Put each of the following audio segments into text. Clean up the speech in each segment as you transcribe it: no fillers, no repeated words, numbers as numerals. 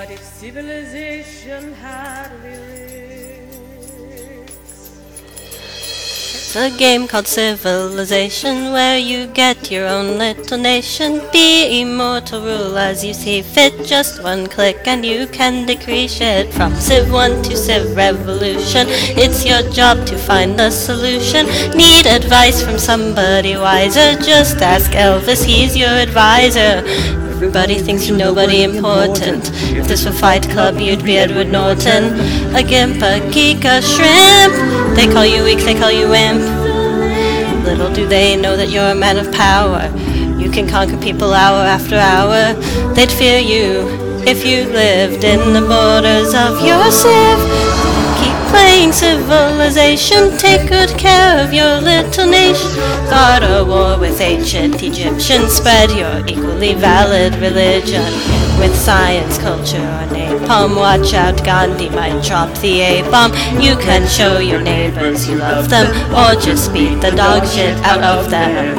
if civilization had lyrics? It's a game called Civilization where you get your own little nation. Be immortal, rule as you see fit. Just one click and you can decree shit. From Civ 1 to Civ Revolution, it's your job to find the solution. Need advice from somebody wiser? Just ask Elvis, he's your advisor. Everybody thinks you're nobody important. If this were Fight Club, you'd be Edward Norton. A gimp, a geek, a shrimp. They call you weak, they call you imp. Little do they know that you're a man of power. You can conquer people hour after hour. They'd fear you if you lived in the borders of your civ. Keep playing Civilization, take good care of your little nation. Start a war with ancient Egyptians, spread your equally valid religion. With science, culture, or napalm, watch out, Gandhi might drop the A-bomb. You can show your neighbors you love them, or just beat the dog shit out of them.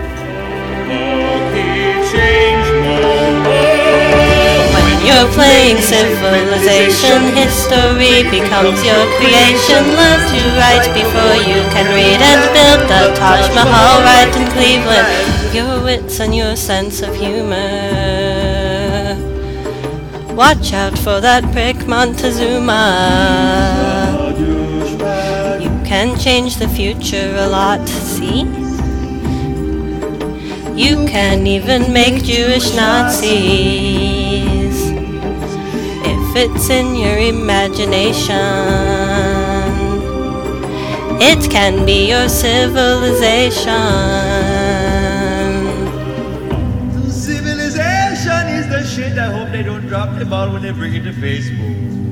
You're playing Civilization, history becomes your creation. Learn to write before you can read and build the Taj Mahal right in Cleveland. Your wits and your sense of humor. Watch out for that prick Montezuma. You can change the future a lot, see? You can even make Jewish Nazis. If it's in your imagination, it can be your civilization. Civilization is the shit. I hope they don't drop the ball when they bring it to Facebook.